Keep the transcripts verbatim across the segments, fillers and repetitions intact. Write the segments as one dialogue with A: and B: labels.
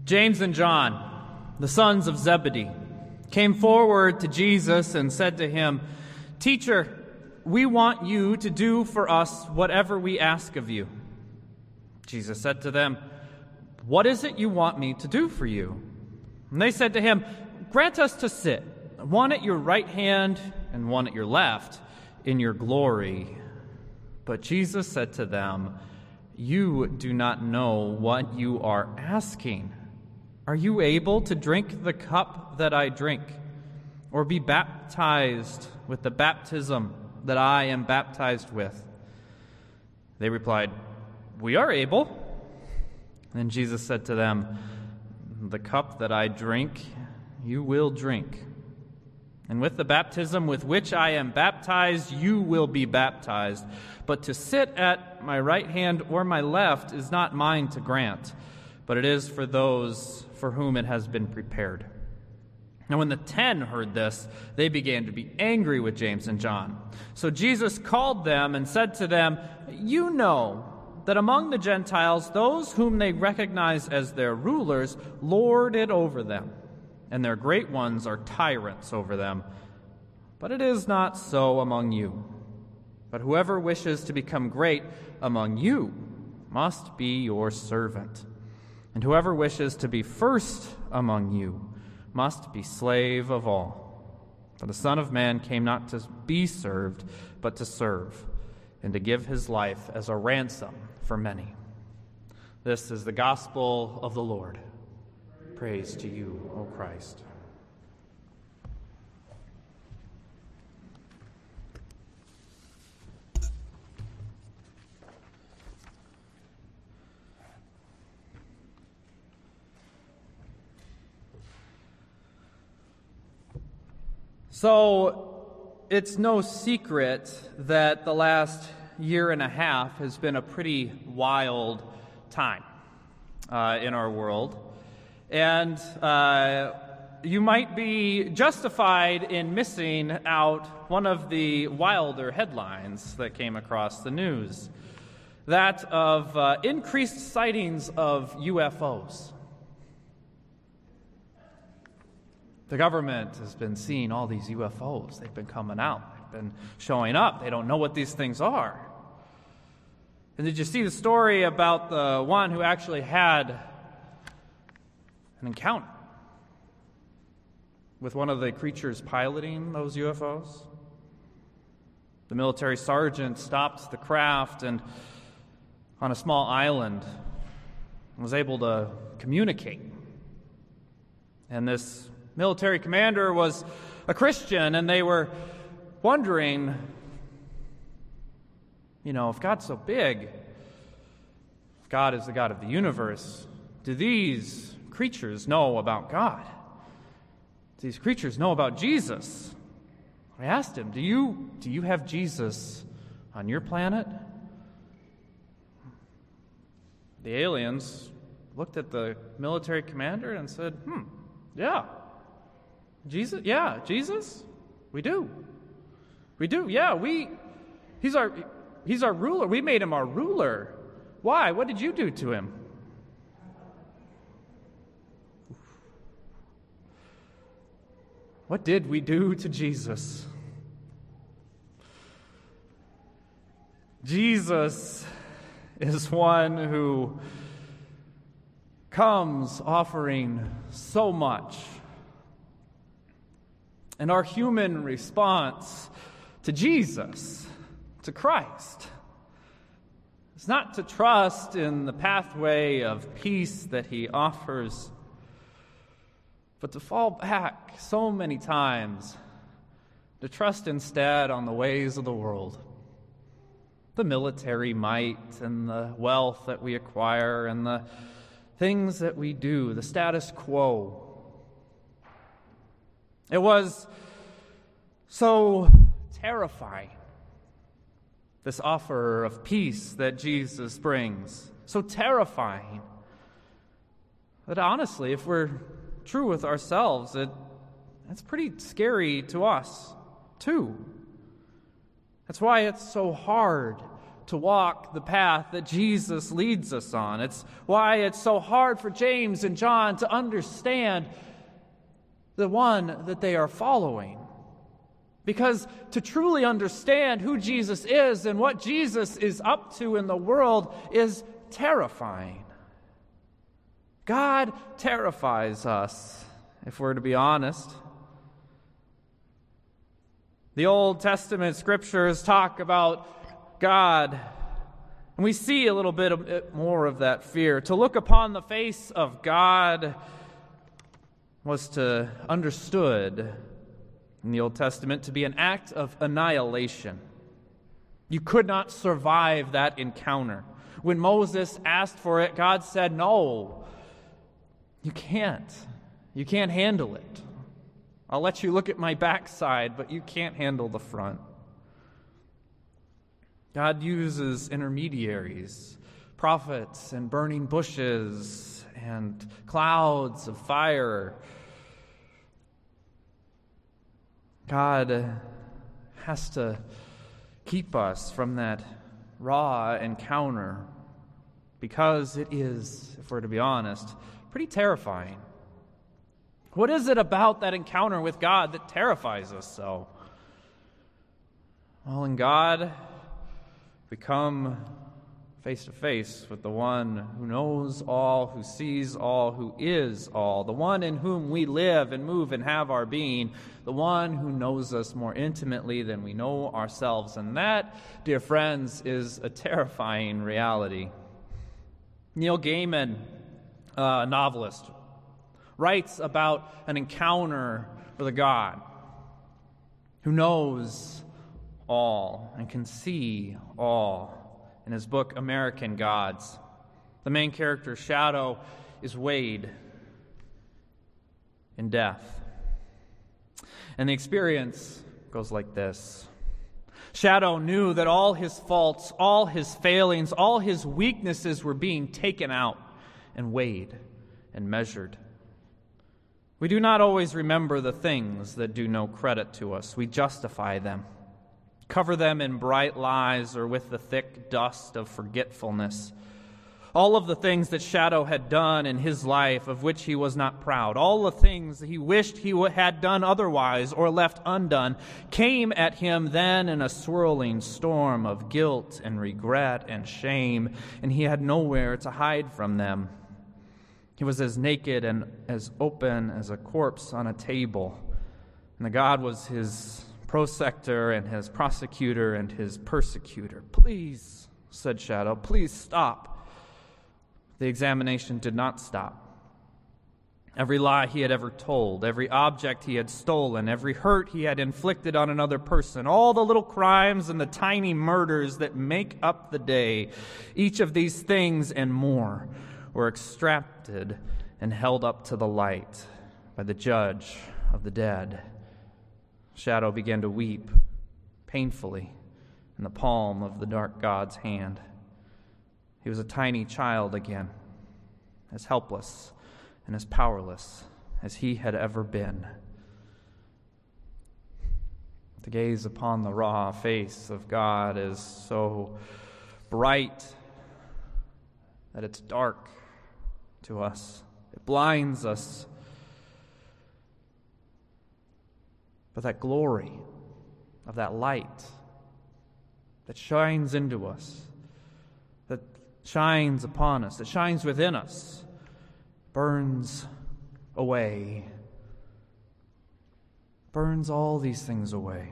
A: James and John, the sons of Zebedee, came forward to Jesus and said to him, "Teacher, we want you to do for us whatever we ask of you." Jesus said to them, "What is it you want me to do for you?" And they said to him, "Grant us to sit, one at your right hand and one at your left, in your glory." But Jesus said to them, "You do not know what you are asking. Are you able to drink the cup that I drink, or be baptized with the baptism that I am baptized with?" They replied, "We are able." Then Jesus said to them, "The cup that I drink, you will drink. And with the baptism with which I am baptized, you will be baptized. But to sit at my right hand or my left is not mine to grant, but it is for those for whom it has been prepared." Now when the ten heard this, they began to be angry with James and John. So Jesus called them and said to them, "You know that among the Gentiles, those whom they recognize as their rulers lord it over them, and their great ones are tyrants over them. But it is not so among you. But whoever wishes to become great among you must be your servant. And whoever wishes to be first among you must be slave of all. For the Son of Man came not to be served, but to serve, and to give his life as a ransom for many." This is the gospel of the Lord. Praise to you, O Christ. So, it's no secret that the last year and a half has been a pretty wild time uh, in our world. And uh, you might be justified in missing out one of the wilder headlines that came across the news, that of uh, increased sightings of U F Os. The government has been seeing all these U F Os. They've been coming out. They've been showing up. They don't know what these things are. And did you see the story about the one who actually had an encounter with one of the creatures piloting those U F Os? The military sergeant stopped the craft and on a small island was able to communicate. And this military commander was a Christian, and they were wondering, you know, if God's so big, if God is the God of the universe, do these creatures know about God? Do these creatures know about Jesus? I asked him, do you, do you have Jesus on your planet? The aliens looked at the military commander and said, hmm, yeah. Jesus? Yeah, Jesus? We do. We do, yeah. We, he's our, he's our ruler. We made him our ruler. Why? What did you do to him? What did we do to Jesus? Jesus is one who comes offering so much. And our human response to Jesus, to Christ, is not to trust in the pathway of peace that he offers, but to fall back so many times to trust instead on the ways of the world, the military might and the wealth that we acquire and the things that we do, the status quo. It was so terrifying, this offer of peace that Jesus brings. So terrifying that honestly, if we're true with ourselves, it, it's pretty scary to us, too. That's why it's so hard to walk the path that Jesus leads us on. It's why it's so hard for James and John to understand the one that they are following. Because to truly understand who Jesus is and what Jesus is up to in the world is terrifying. God terrifies us, if we're to be honest. The Old Testament scriptures talk about God, and we see a little bit more of that fear. To look upon the face of God was to understood in the Old Testament to be an act of annihilation. You could not survive that encounter. When Moses asked for it, God said, "No, you can't. You can't handle it. I'll let you look at my backside, but you can't handle the front." God uses intermediaries, prophets and burning bushes and clouds of fire. God has to keep us from that raw encounter because it is, if we're to be honest, pretty terrifying. What is it about that encounter with God that terrifies us so? Well, in God, we come face to face with the one who knows all, who sees all, who is all, the one in whom we live and move and have our being, the one who knows us more intimately than we know ourselves. And that, dear friends, is a terrifying reality. Neil Gaiman, a novelist, writes about an encounter with a God who knows all and can see all. In his book, American Gods, the main character, Shadow, is weighed in death. And the experience goes like this. Shadow knew that all his faults, all his failings, all his weaknesses were being taken out and weighed and measured. We do not always remember the things that do no credit to us. We justify them, cover them in bright lies or with the thick dust of forgetfulness. All of the things that Shadow had done in his life of which he was not proud, all the things that he wished he had done otherwise or left undone, came at him then in a swirling storm of guilt and regret and shame, and he had nowhere to hide from them. He was as naked and as open as a corpse on a table, and the God was his prosector and his prosecutor and his persecutor. "Please," said Shadow, "please stop." The examination did not stop. Every lie he had ever told, every object he had stolen, every hurt he had inflicted on another person, all the little crimes and the tiny murders that make up the day, each of these things and more were extracted and held up to the light by the judge of the dead. Shadow began to weep painfully in the palm of the dark God's hand. He was a tiny child again, as helpless and as powerless as he had ever been. To gaze upon the raw face of God is so bright that it's dark to us. It blinds us. But that glory of that light that shines into us, that shines upon us, that shines within us, burns away, burns all these things away.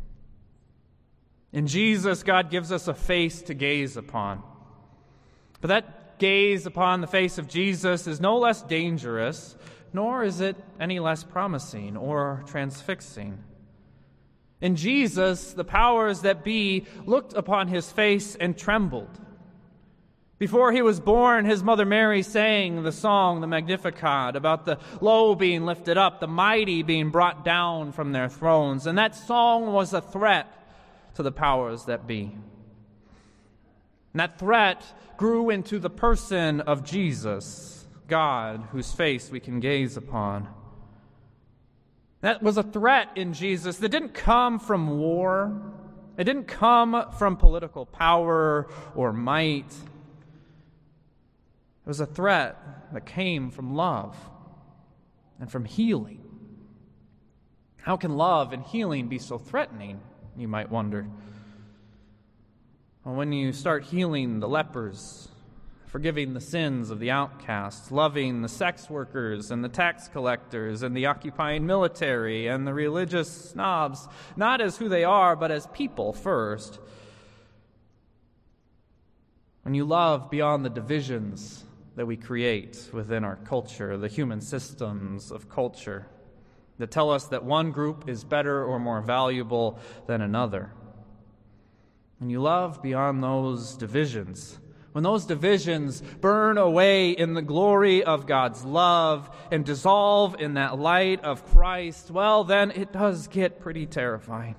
A: In Jesus, God gives us a face to gaze upon. But that gaze upon the face of Jesus is no less dangerous, nor is it any less promising or transfixing. In Jesus, the powers that be looked upon his face and trembled. Before he was born, his mother Mary sang the song, the Magnificat, about the low being lifted up, the mighty being brought down from their thrones. And that song was a threat to the powers that be. And that threat grew into the person of Jesus, God, whose face we can gaze upon. That was a threat in Jesus that didn't come from war, It didn't come from political power or might. It was a threat that came from love and from healing. How can love and healing be so threatening, you might wonder? Well, when you start healing the lepers, forgiving the sins of the outcasts, loving the sex workers and the tax collectors and the occupying military and the religious snobs, not as who they are, but as people first. When you love beyond the divisions that we create within our culture, the human systems of culture that tell us that one group is better or more valuable than another. When you love beyond those divisions, when those divisions burn away in the glory of God's love and dissolve in that light of Christ, well, then it does get pretty terrifying.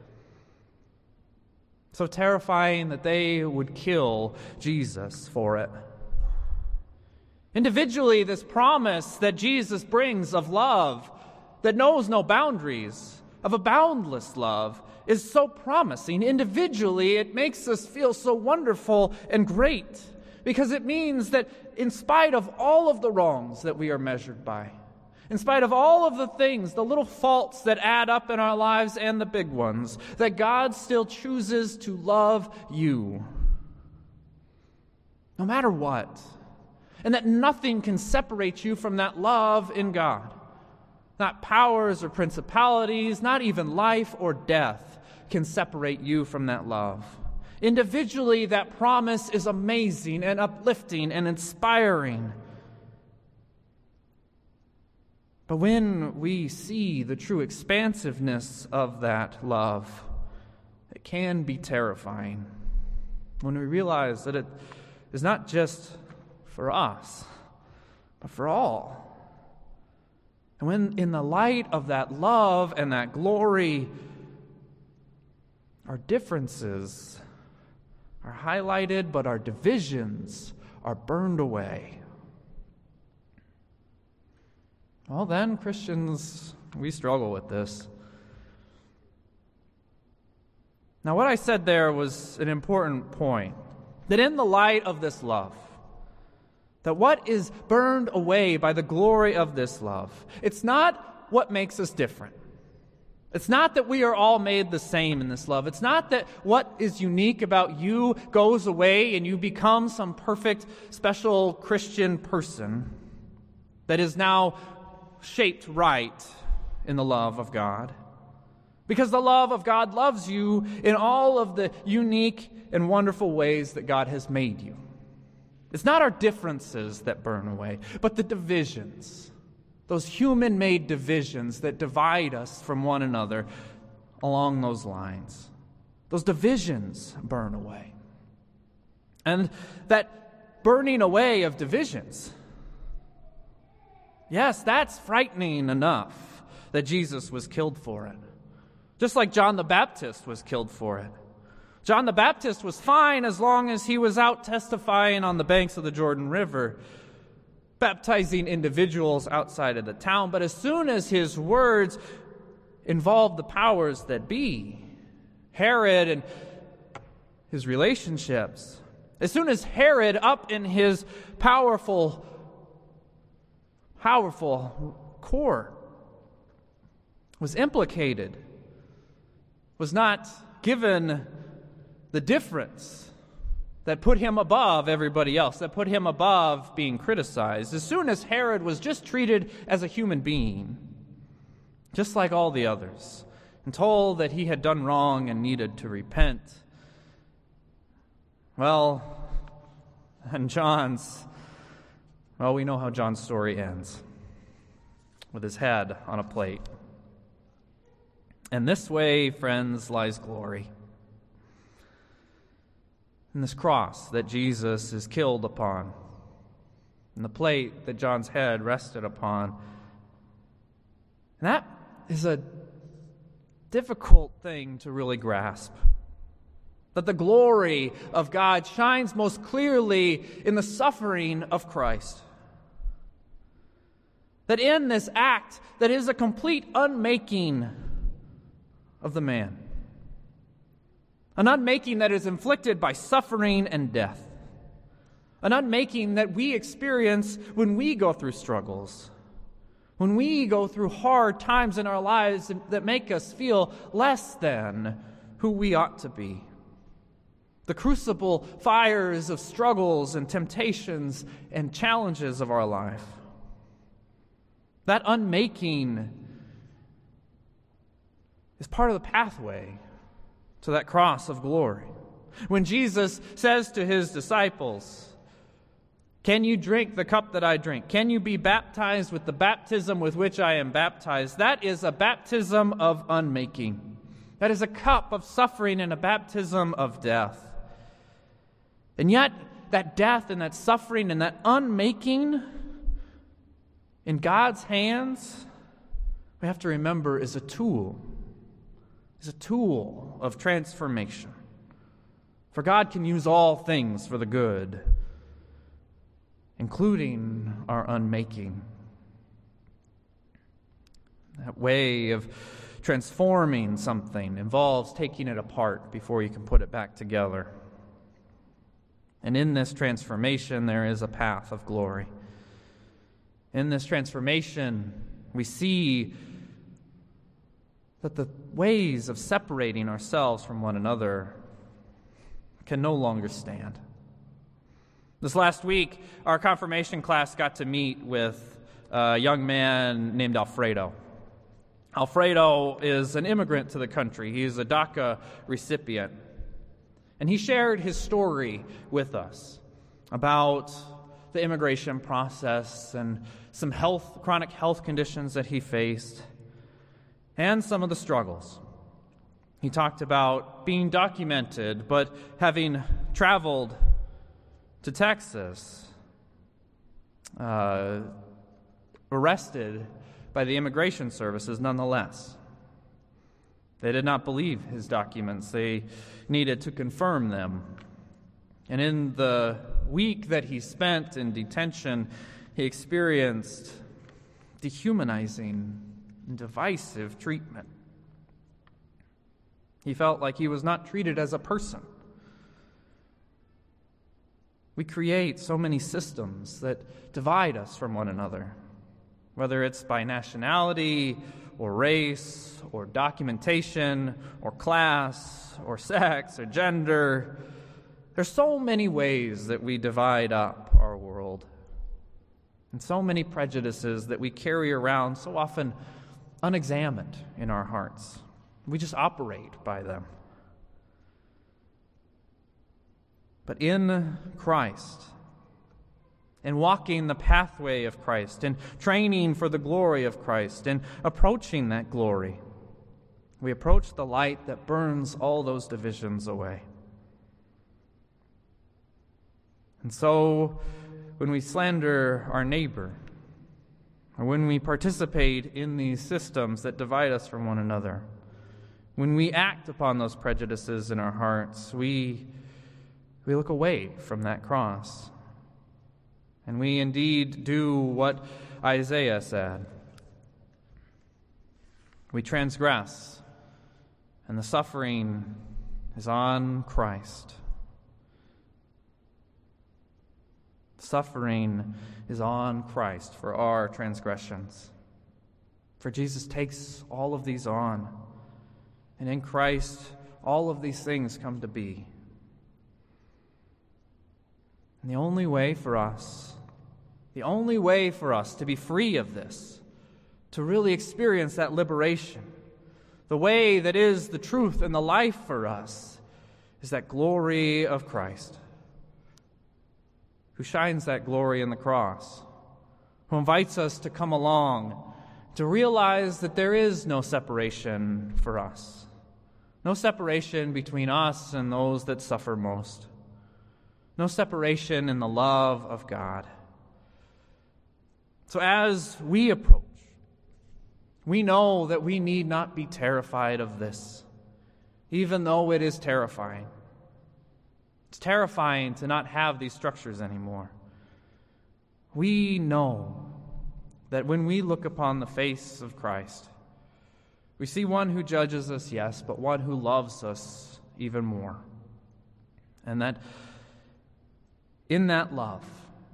A: So terrifying that they would kill Jesus for it. Individually, this promise that Jesus brings of love that knows no boundaries, of a boundless love, is so promising. Individually, it makes us feel so wonderful and great because it means that in spite of all of the wrongs that we are measured by, in spite of all of the things, the little faults that add up in our lives and the big ones, that God still chooses to love you no matter what, and that nothing can separate you from that love in God. Not powers or principalities, not even life or death can separate you from that love. Individually, that promise is amazing and uplifting and inspiring. But when we see the true expansiveness of that love, it can be terrifying. When we realize that it is not just for us, but for all. And when in the light of that love and that glory, our differences are highlighted, but our divisions are burned away. Well, then, Christians, we struggle with this. Now, what I said there was an important point. That in the light of this love, that what is burned away by the glory of this love, it's not what makes us different. It's not that we are all made the same in this love. It's not that what is unique about you goes away and you become some perfect, special Christian person that is now shaped right in the love of God. Because the love of God loves you in all of the unique and wonderful ways that God has made you. It's not our differences that burn away, but the divisions, those human-made divisions that divide us from one another along those lines. Those divisions burn away. And that burning away of divisions, yes, that's frightening enough that Jesus was killed for it. Just like John the Baptist was killed for it. John the Baptist was fine as long as he was out testifying on the banks of the Jordan River, baptizing individuals outside of the town. But as soon as his words involved the powers that be, Herod and his relationships, as soon as Herod, up in his powerful, powerful court, was implicated, was not given the difference that put him above everybody else, that put him above being criticized. As soon as Herod was just treated as a human being, just like all the others, and told that he had done wrong and needed to repent, well, and John's, well, we know how John's story ends, with his head on a plate. And this way, friends, lies glory. In this cross that Jesus is killed upon, and the plate that John's head rested upon. And that is a difficult thing to really grasp. That the glory of God shines most clearly in the suffering of Christ. That in this act that is a complete unmaking of the man, An unmaking that is inflicted by suffering and death. An unmaking that we experience when we go through struggles, when we go through hard times in our lives that make us feel less than who we ought to be. The crucible fires of struggles and temptations and challenges of our life. That unmaking is part of the pathway to that cross of glory. When Jesus says to his disciples, "Can you drink the cup that I drink? Can you be baptized with the baptism with which I am baptized?" That is a baptism of unmaking. That is a cup of suffering and a baptism of death. And yet, that death and that suffering and that unmaking in God's hands, we have to remember, is a tool. Is a tool of transformation. For God can use all things for the good, including our unmaking. That way of transforming something involves taking it apart before you can put it back together. And in this transformation, there is a path of glory. In this transformation, we see that the ways of separating ourselves from one another can no longer stand. This last week, our confirmation class got to meet with a young man named Alfredo. Alfredo is an immigrant to the country. He is a DACA recipient. And he shared his story with us about the immigration process and some health, chronic health conditions that he faced, and some of the struggles. He talked about being documented, but having traveled to Texas, uh, arrested by the immigration services nonetheless. They did not believe his documents. They needed to confirm them. And in the week that he spent in detention, he experienced dehumanizing and divisive treatment. He felt like he was not treated as a person. We create so many systems that divide us from one another, whether it's by nationality or race or documentation or class or sex or gender. There's so many ways that we divide up our world, and so many prejudices that we carry around so often unexamined in our hearts. We just operate by them. But in Christ, in walking the pathway of Christ, in training for the glory of Christ, in approaching that glory, we approach the light that burns all those divisions away. And so, when we slander our neighbor, or when we participate in these systems that divide us from one another, when we act upon those prejudices in our hearts, we, we look away from that cross. And we indeed do what Isaiah said. We transgress, and the suffering is on Christ. Suffering is on Christ for our transgressions. For Jesus takes all of these on. And in Christ, all of these things come to be. And the only way for us, the only way for us to be free of this, to really experience that liberation, the way that is the truth and the life for us, is that glory of Christ, who shines that glory in the cross, who invites us to come along, to realize that there is no separation for us. No separation between us and those that suffer most. No separation in the love of God. So as we approach, we know that we need not be terrified of this, even though it is terrifying. It's terrifying to not have these structures anymore. We know that when we look upon the face of Christ, we see one who judges us, yes, but one who loves us even more. And that in that love,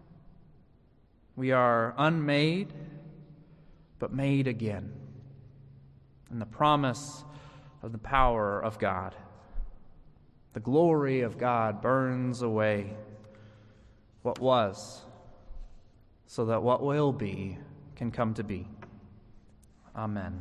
A: we are unmade, but made again. In the promise of the power of God, the glory of God burns away what was, so that what will be can come to be. Amen.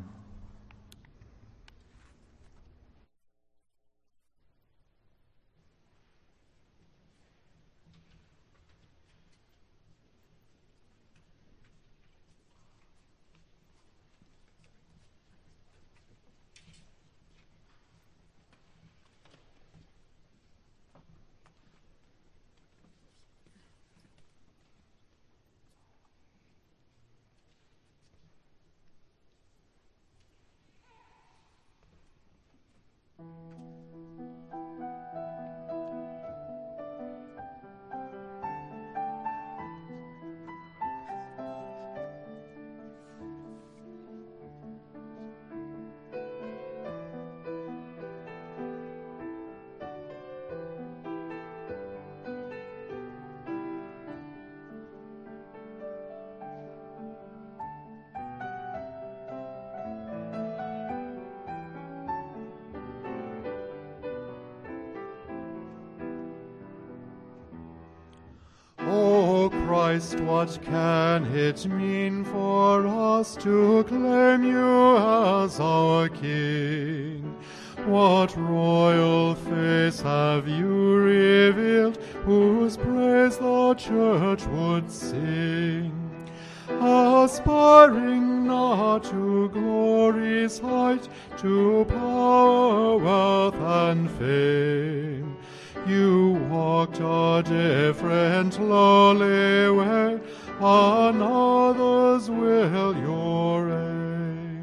B: O Christ, what can it mean for us to claim you as our King? What royal face have you revealed, whose praise the Church would sing? Aspiring not to glory's height, to power, wealth, and fame, you walked a different lowly way, another's will your aim.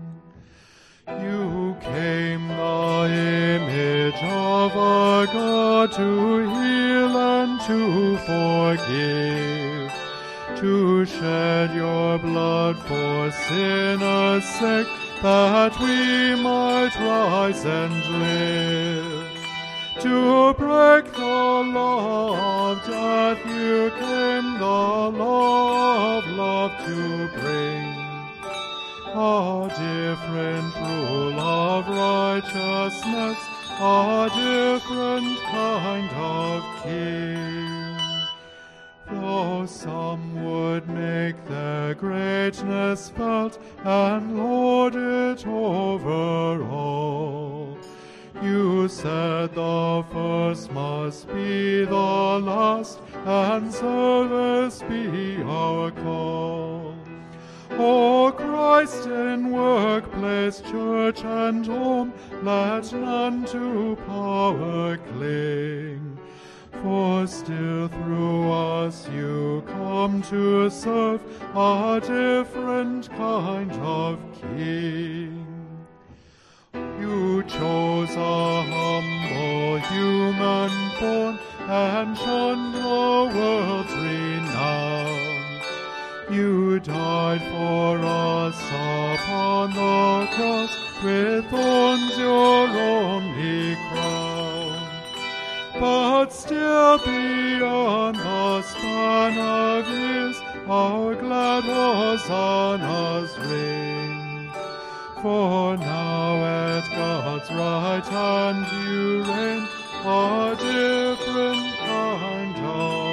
B: You came the image of a God to heal and to forgive, to shed your blood for sinners' sake, that we might rise and live. To break the law of death you came, the law of love to bring. A different rule of righteousness, a different kind of king. Though some would make their greatness felt and lord it over all, you said the first must be the last, and service be our call. O Christ, in workplace, church, and home, let none to power cling. For still through us you come to serve a different kind of King. You chose a humble human form and shunned the world's renown. You died for us upon the cross, with thorns your only crown. But still beyond the span of years, our glad hosannas ring. For now at God's right hand you reign, a different kind of